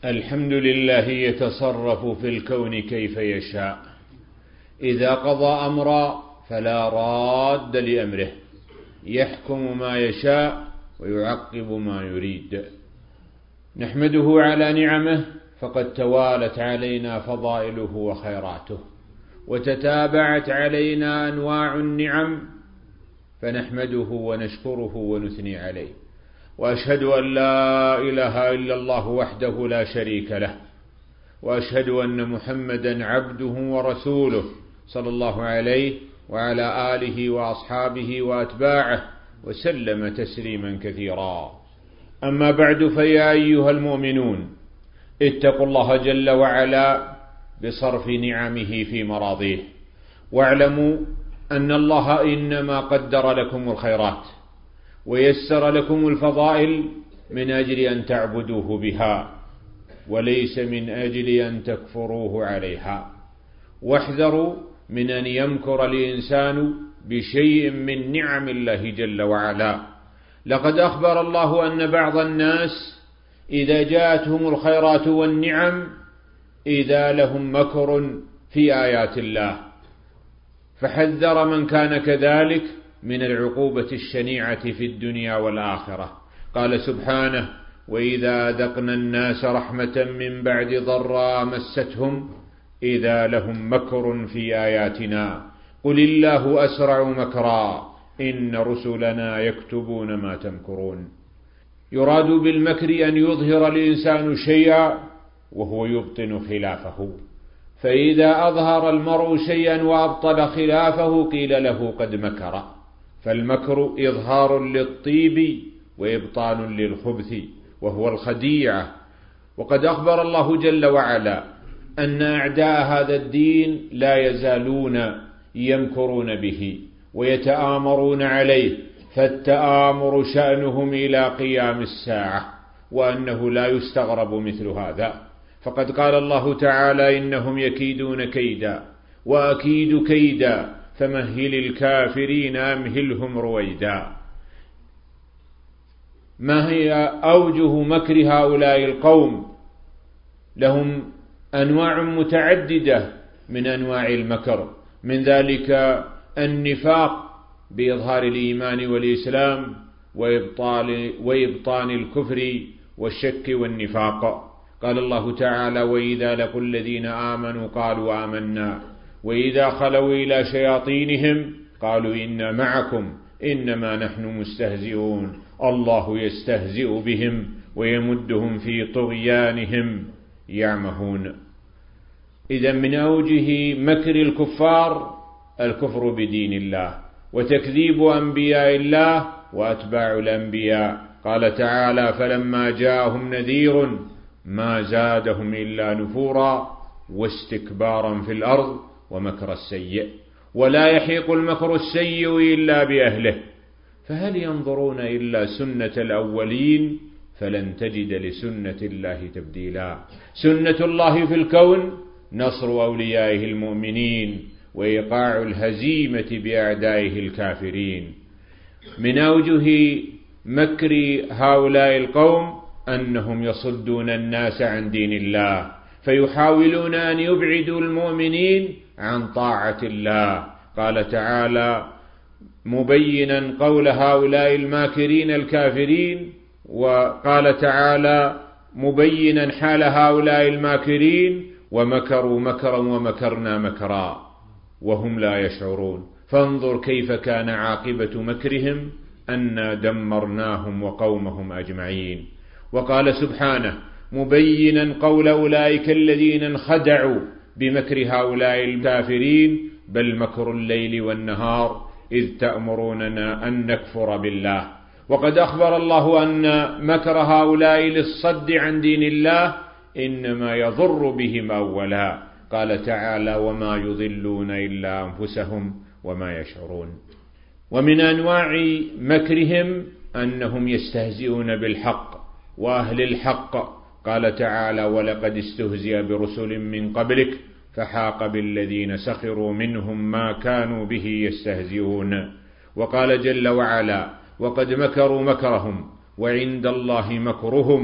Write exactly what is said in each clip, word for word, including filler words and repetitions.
الحمد لله يتصرف في الكون كيف يشاء، إذا قضى أمرا فلا راد لأمره، يحكم ما يشاء ويعقب ما يريد. نحمده على نعمه، فقد توالت علينا فضائله وخيراته، وتتابعت علينا أنواع النعم، فنحمده ونشكره ونثني عليه. وأشهد أن لا إله إلا الله وحده لا شريك له، وأشهد أن محمدا عبده ورسوله صلى الله عليه وعلى آله وأصحابه وأتباعه وسلم تسليما كثيرا. أما بعد، فيا أيها المؤمنون، اتقوا الله جل وعلا بصرف نعمه في مراضيه، واعلموا أن الله إنما قدر لكم الخيرات ويسر لكم الفضائل من أجل أن تعبدوه بها، وليس من أجل أن تكفروه عليها. واحذروا من أن يمكر الإنسان بشيء من نعم الله جل وعلا. لقد أخبر الله أن بعض الناس إذا جاءتهم الخيرات والنعم إذا لهم مكر في آيات الله، فحذر من كان كذلك من العقوبة الشنيعة في الدنيا والآخرة. قال سبحانه: وإذا أذقنا الناس رحمة من بعد ضراء مستهم إذا لهم مكر في آياتنا قل الله أسرع مكرا إن رسلنا يكتبون ما تمكرون. يراد بالمكر أن يظهر الإنسان شيئا وهو يبطن خلافه، فإذا أظهر المرء شيئا وأبطل خلافه قيل له قد مكر. فالمكر إظهار للطيب وإبطال للخبث، وهو الخديعة. وقد أخبر الله جل وعلا أن أعداء هذا الدين لا يزالون يمكرون به ويتآمرون عليه، فالتآمر شأنهم إلى قيام الساعة، وأنه لا يستغرب مثل هذا. فقد قال الله تعالى: إنهم يكيدون كيدا وأكيد كيدا فمهل الكافرين أمهلهم رويدا. ما هي أوجه مكر هؤلاء القوم؟ لهم أنواع متعددة من أنواع المكر، من ذلك النفاق بإظهار الإيمان والإسلام وإبطال وإبطان الكفر والشك والنفاق. قال الله تعالى: وإذا لقوا الذين آمنوا قالوا آمنا وإذا خلوا إلى شياطينهم قالوا إنا معكم إنما نحن مستهزئون الله يستهزئ بهم ويمدهم في طغيانهم يعمهون. إذا من أوجه مكر الكفار الكفر بدين الله وتكذيب أنبياء الله وأتباع الأنبياء. قال تعالى: فلما جاءهم نذير ما زادهم إلا نفورا واستكبارا في الأرض ومكر السيء ولا يحيق المكر السيء إلا بأهله فهل ينظرون إلا سنة الأولين فلن تجد لسنة الله تبديلا. سنة الله في الكون نصر أوليائه المؤمنين وإيقاع الهزيمة بأعدائه الكافرين. من أوجه مكر هؤلاء القوم أنهم يصدون الناس عن دين الله، فيحاولون أن يبعدوا المؤمنين عن طاعة الله. قال تعالى مبينا قول هؤلاء الماكرين الكافرين، وقال تعالى مبينا حال هؤلاء الماكرين: ومكروا مكرا ومكرنا مكرا وهم لا يشعرون فانظر كيف كان عاقبة مكرهم أنا دمرناهم وقومهم أجمعين. وقال سبحانه مبينا قول أولئك الذين انخدعوا بمكر هؤلاء الكافرين: بل مكر الليل والنهار إذ تأمروننا أن نكفر بالله. وقد أخبر الله أن مكر هؤلاء للصد عن دين الله إنما يضر بهم أولا. قال تعالى: وما يضلون إلا أنفسهم وما يشعرون. ومن أنواع مكرهم أنهم يستهزئون بالحق وأهل الحق. قال تعالى: ولقد استهزئ برسل من قبلك فحاق بالذين سخروا منهم ما كانوا به يستهزئون. وقال جل وعلا: وقد مكروا مكرهم وعند الله مكرهم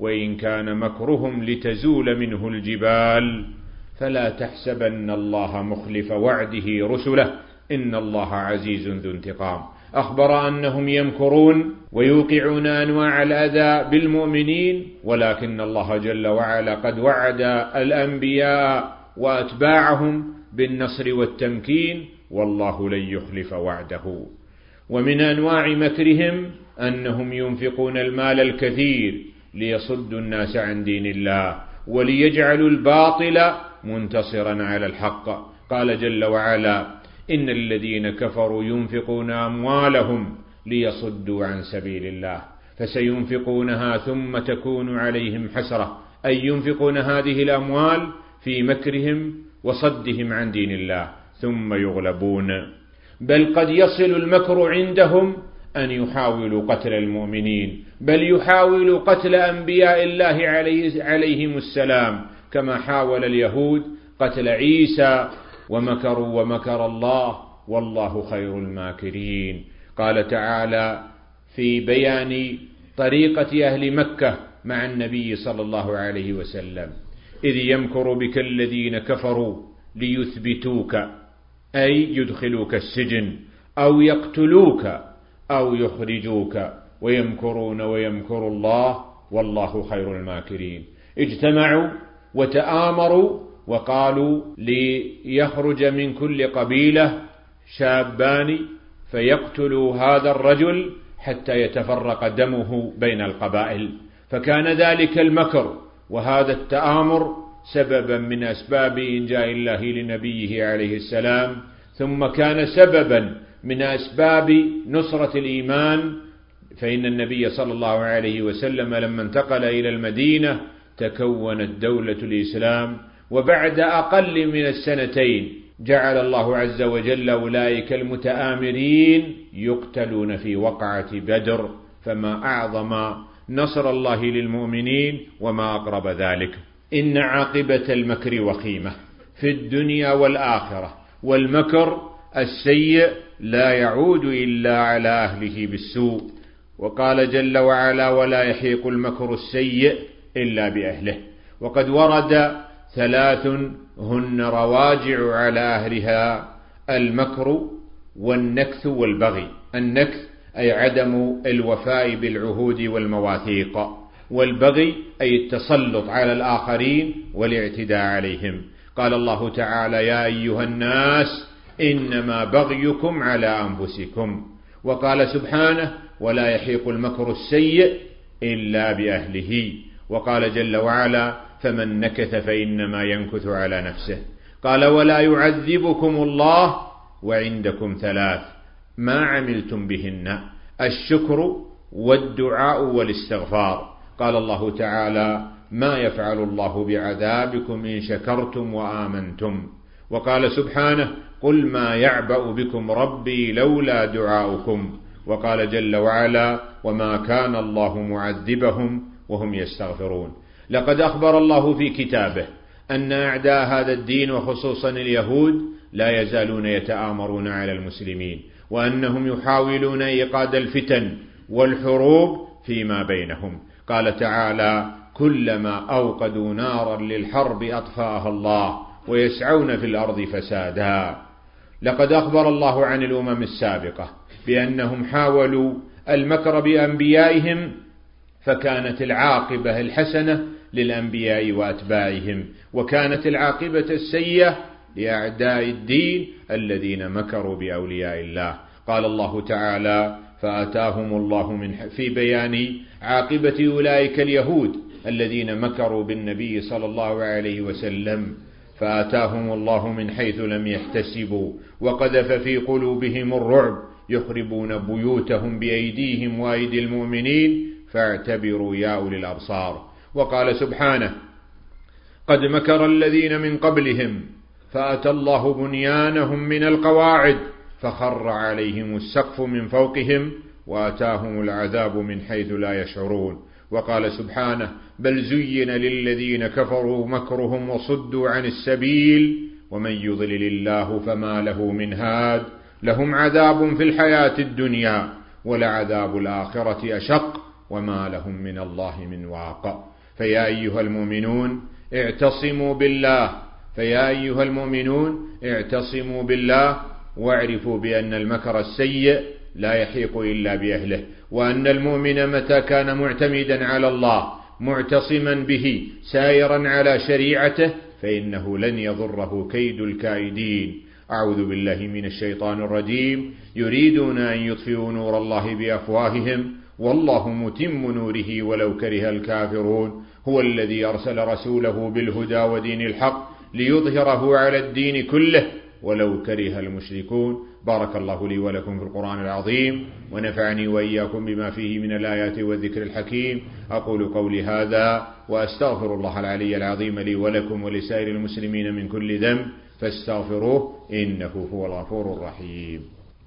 وإن كان مكرهم لتزول منه الجبال فلا تحسبن الله مخلف وعده رسله إن الله عزيز ذو انتقام. أخبر أنهم يمكرون ويوقعون أنواع الأذى بالمؤمنين، ولكن الله جل وعلا قد وعد الأنبياء وأتباعهم بالنصر والتمكين، والله لن يخلف وعده. ومن أنواع مكرهم أنهم ينفقون المال الكثير ليصدوا الناس عن دين الله وليجعلوا الباطل منتصرا على الحق. قال جل وعلا: إن الذين كفروا ينفقون أموالهم ليصدوا عن سبيل الله فسينفقونها ثم تكون عليهم حسرة، أي ينفقون هذه الأموال في مكرهم وصدهم عن دين الله ثم يغلبون. بل قد يصل المكر عندهم أن يحاولوا قتل المؤمنين، بل يحاولوا قتل أنبياء الله عليه عليهم السلام، كما حاول اليهود قتل عيسى ومكروا ومكر الله والله خير الماكرين. قال تعالى في بيان طريقة أهل مكة مع النبي صلى الله عليه وسلم: إذ يمكر بك الذين كفروا ليثبتوك، أي يدخلوك السجن أو يقتلوك أو يخرجوك، ويمكرون ويمكر الله والله خير الماكرين. اجتمعوا وتآمروا وقالوا ليخرج من كل قبيلة شابان فيقتلوا هذا الرجل حتى يتفرق دمه بين القبائل، فكان ذلك المكر وهذا التآمر سببا من أسباب إنجاء الله لنبيه عليه السلام، ثم كان سببا من أسباب نصرة الإيمان، فإن النبي صلى الله عليه وسلم لما انتقل إلى المدينة تكونت دولة الإسلام، وبعد أقل من السنتين جعل الله عز وجل أولئك المتآمرين يقتلون في وقعة بدر، فما أعظم نصر الله للمؤمنين وما أقرب ذلك. إن عاقبة المكر وخيمة في الدنيا والآخرة، والمكر السيء لا يعود إلا على أهله بالسوء. وقال جل وعلا: ولا يحيق المكر السيء إلا بأهله. وقد ورد ثلاث هن رواجع على أهلها: المكر والنكث والبغي. النكث أي عدم الوفاء بالعهود والمواثيق، والبغي أي التسلط على الآخرين والاعتداء عليهم. قال الله تعالى: يا أيها الناس إنما بغيكم على أنفسكم. وقال سبحانه: ولا يحيق المكر السيء إلا بأهله. وقال جل وعلا: فمن نكث فإنما ينكث على نفسه. قال: ولا يعذبكم الله وعندكم ثلاث ما عملتم بهن: الشكر والدعاء والاستغفار. قال الله تعالى: ما يفعل الله بعذابكم إن شكرتم وآمنتم. وقال سبحانه: قل ما يعبأ بكم ربي لولا دعاؤكم. وقال جل وعلا: وما كان الله معذبهم وهم يستغفرون. لقد أخبر الله في كتابه أن أعداء هذا الدين وخصوصا اليهود لا يزالون يتآمرون على المسلمين، وأنهم يحاولون إيقاد الفتن والحروب فيما بينهم. قال تعالى: كلما أوقدوا نارا للحرب أطفاها الله ويسعون في الأرض فسادا. لقد أخبر الله عن الأمم السابقة بأنهم حاولوا المكر بأنبيائهم، فكانت العاقبة الحسنة للأنبياء وأتباعهم، وكانت العاقبة السيئة لأعداء الدين الذين مكروا بأولياء الله. قال الله تعالى: فآتاهم الله من في بيان عاقبة أولئك اليهود الذين مكروا بالنبي صلى الله عليه وسلم: فآتاهم الله من حيث لم يحتسبوا وقذف في قلوبهم الرعب يخربون بيوتهم بأيديهم وأيدي المؤمنين فاعتبروا يا أولي الأبصار. وقال سبحانه: قد مكر الذين من قبلهم فأتى الله بنيانهم من القواعد فخر عليهم السقف من فوقهم وأتاهم العذاب من حيث لا يشعرون. وقال سبحانه: بل زين للذين كفروا مكرهم وصدوا عن السبيل ومن يضلل الله فما له من هاد لهم عذاب في الحياة الدنيا ولعذاب الآخرة أشق وما لهم من الله من واق. فيا أيها المؤمنون اعتصموا بالله فيا أيها المؤمنون اعتصموا بالله واعرفوا بأن المكر السيء لا يحيق إلا بأهله، وأن المؤمن متى كان معتمدا على الله معتصما به سائرا على شريعته فإنه لن يضره كيد الكائدين. أعوذ بالله من الشيطان الرجيم. يريدون أن يطفئوا نور الله بأفواههم والله متم نوره ولو كره الكافرون. هو الذي أرسل رسوله بالهدى ودين الحق ليظهره على الدين كله ولو كره المشركون. بارك الله لي ولكم في القرآن العظيم، ونفعني وإياكم بما فيه من الآيات والذكر الحكيم. أقول قولي هذا وأستغفر الله العلي العظيم لي ولكم ولسائر المسلمين من كل ذنب فاستغفروه إنه هو الغفور الرحيم.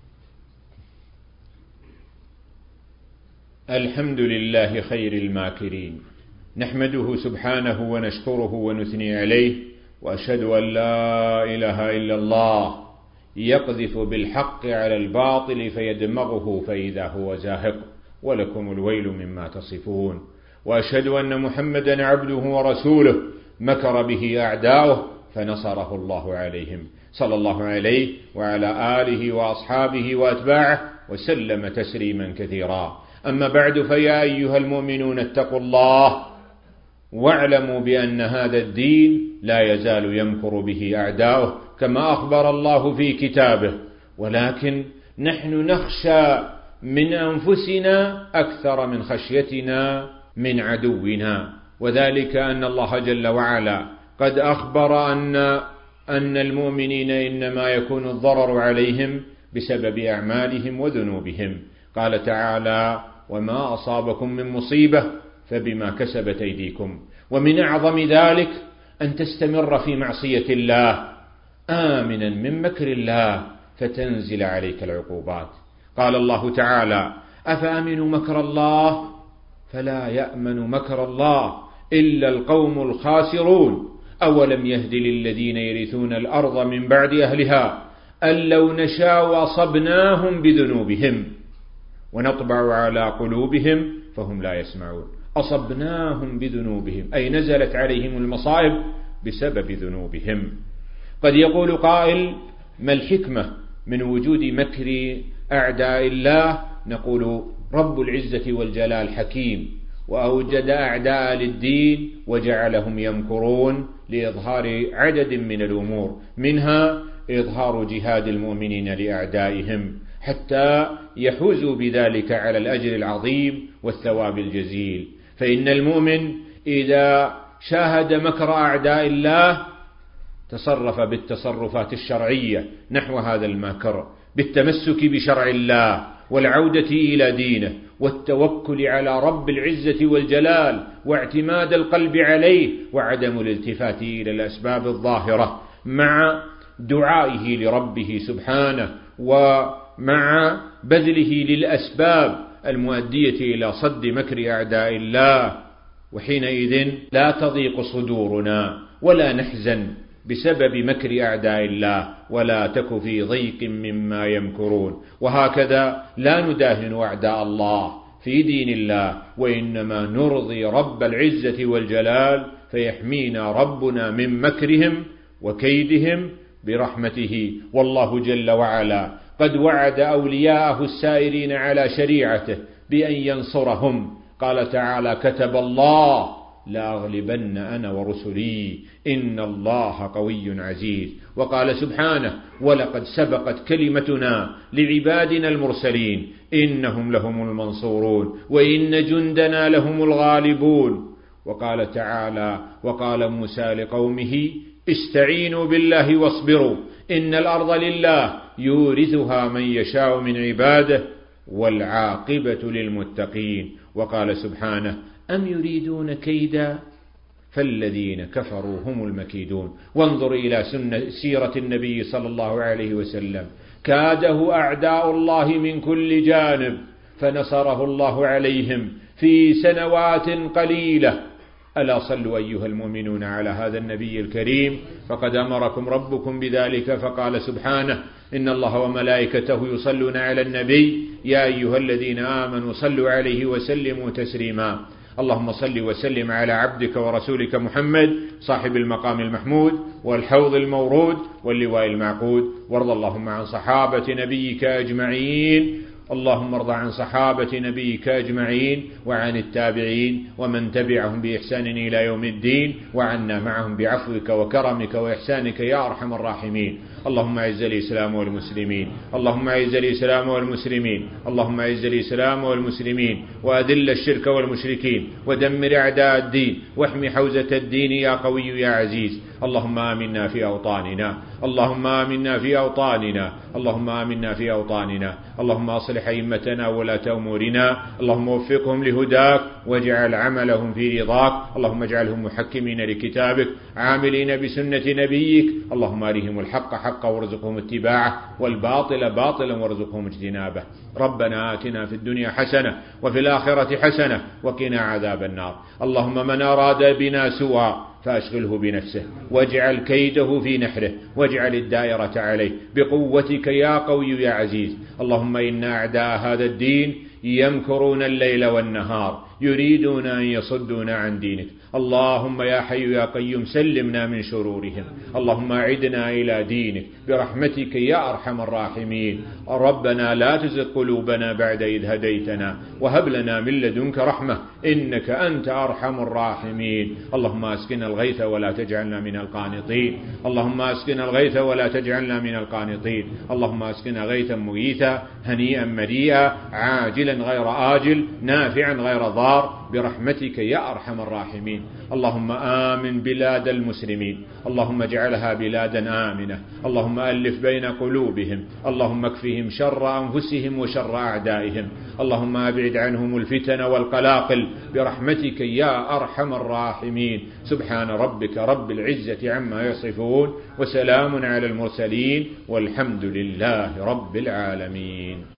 الحمد لله خير الماكرين، نحمده سبحانه ونشكره ونثني عليه، وأشهد أن لا إله إلا الله يقذف بالحق على الباطل فيدمغه فإذا هو زاهق، ولكم الويل مما تصفون. وأشهد أن محمدا عبده ورسوله مكر به أعداؤه فنصره الله عليهم، صلى الله عليه وعلى آله وأصحابه وأتباعه وسلم تسليما كثيرا. أما بعد، فيا أيها المؤمنون اتقوا الله واعلموا بأن هذا الدين لا يزال يمكر به أعداؤه كما أخبر الله في كتابه، ولكن نحن نخشى من أنفسنا أكثر من خشيتنا من عدونا، وذلك أن الله جل وعلا قد أخبر أن أن المؤمنين إنما يكون الضرر عليهم بسبب أعمالهم وذنوبهم. قال تعالى: وما أصابكم من مصيبة فبما كسبت أيديكم. ومن أعظم ذلك أن تستمر في معصية الله آمنا من مكر الله فتنزل عليك العقوبات. قال الله تعالى: أفأمنوا مكر الله فلا يأمن مكر الله إلا القوم الخاسرون أولم يهد للذين يرثون الأرض من بعد أهلها أن لو نشاء أصبناهم بذنوبهم ونطبع على قلوبهم فهم لا يسمعون. أصبناهم بذنوبهم أي نزلت عليهم المصائب بسبب ذنوبهم. قد يقول قائل: ما الحكمة من وجود مكر أعداء الله؟ نقول: رب العزة والجلال حكيم، وأوجد أعداء للدين وجعلهم يمكرون لإظهار عدد من الأمور، منها إظهار جهاد المؤمنين لأعدائهم حتى يحوزوا بذلك على الأجر العظيم والثواب الجزيل. فإن المؤمن إذا شاهد مكر أعداء الله تصرف بالتصرفات الشرعية نحو هذا المكر، بالتمسك بشرع الله والعودة إلى دينه والتوكل على رب العزة والجلال واعتماد القلب عليه وعدم الالتفات إلى الأسباب الظاهرة، مع دعائه لربه سبحانه ومع بذله للأسباب المؤدية إلى صد مكر أعداء الله. وحينئذ لا تضيق صدورنا ولا نحزن بسبب مكر أعداء الله ولا تك في ضيق مما يمكرون. وهكذا لا نداهن أعداء الله في دين الله، وإنما نرضي رب العزة والجلال فيحمينا ربنا من مكرهم وكيدهم برحمته. والله جل وعلا قد وعد أولياءه السائرين على شريعته بأن ينصرهم. قال تعالى: كتب الله لأغلبن أنا ورسلي إن الله قوي عزيز. وقال سبحانه: ولقد سبقت كلمتنا لعبادنا المرسلين إنهم لهم المنصورون وإن جندنا لهم الغالبون. وقال تعالى: وقال موسى لقومه استعينوا بالله واصبروا إن الأرض لله يورثها من يشاء من عباده والعاقبة للمتقين. وقال سبحانه: أم يريدون كيدا فالذين كفروا هم المكيدون. وانظر إلى سيرة النبي صلى الله عليه وسلم، كاده أعداء الله من كل جانب فنصره الله عليهم في سنوات قليلة. ألا صلوا أيها المؤمنون على هذا النبي الكريم، فقد أمركم ربكم بذلك فقال سبحانه: إن الله وملائكته يصلون على النبي يا أيها الذين آمنوا صلوا عليه وسلموا تسليما. اللهم صل وسلم على عبدك ورسولك محمد صاحب المقام المحمود والحوض المورود واللواء المعقود. وارض اللهم عن صحابة نبيك أجمعين اللهم ارض عن صحابة نبيك أجمعين وعن التابعين ومن تبعهم بإحسان إلى يوم الدين، وعنا معهم بعفوك وكرمك وإحسانك يا أرحم الراحمين. اللهم أعز الإسلام والمسلمين اللهم أعز الإسلام والمسلمين اللهم أعز الإسلام والمسلمين وأذل الشرك والمشركين ودمر أعداء الدين واحم حوزة الدين يا قوي يا عزيز. اللهم آمنا في أوطاننا اللهم آمنا في أوطاننا اللهم آمنا في أوطاننا اللهم أصلح أئمتنا وولاة أمورنا اللهم وفقهم لهداك واجعل عملهم في رضاك اللهم اجعلهم محكمين لكتابك عاملين بسنة نبيك اللهم أرهم الحق حقا وارزقهم اتباعه والباطل باطلا وارزقهم اجتنابه. ربنا آتنا في الدنيا حسنة وفي الآخرة حسنة وقنا عذاب النار. اللهم من أراد بنا سوءا فأشغله بنفسه واجعل كيده في نحره واجعل الدائرة عليه بقوتك يا قوي يا عزيز. اللهم إن أعداء هذا الدين يمكرون الليل والنهار يريدون أن يصدونا عن دينك. اللهم يا حي يا قيوم سلمنا من شرورهم. اللهم أعدنا إلى دينك برحمتك يا أرحم الراحمين. ربنا لا تزغ قلوبنا بعد إذ هديتنا وهب لنا من لدنك رحمة إنك أنت أرحم الراحمين. اللهم أسقنا الغيث ولا تجعلنا من القانطين اللهم أسقنا الغيث ولا تجعلنا من القانطين اللهم أسقنا غيثا مغيثا هنيئا مريئا عاجلا غير آجل نافعا غير ضار برحمتك يا أرحم الراحمين. اللهم آمن بلاد المسلمين اللهم اجعلها بلادا آمنة اللهم ألف بين قلوبهم اللهم اكفهم شر أنفسهم وشر أعدائهم اللهم أبعد عنهم الفتن والقلاقل برحمتك يا أرحم الراحمين. سبحان ربك رب العزة عما يصفون وسلام على المرسلين والحمد لله رب العالمين.